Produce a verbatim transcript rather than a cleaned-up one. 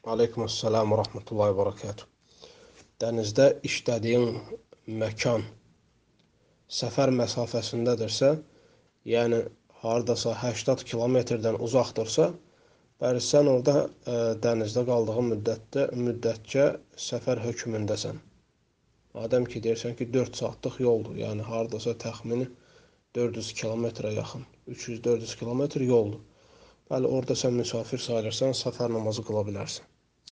Aleykümselam və rəhmətullahi və bərəkatuh. Dənizdə işlədiyin məkan səfər məsafəsindədirsə, yəni hardasa səksən kilometrdən uzaqdırsa, bəli sən orada ə, dənizdə qaldığın müddətdə müddətcə səfər hökmündəsən. Madəm ki deyirsən ki dörd saatlıq yoldur, yəni hardasa təxmini dörd yüz kilometrə yaxın, üç yüz dörd yüz kilometr yoldur. Bəli, orada sən müsafir sayılırsan, səfər namazı qıla bilərsən.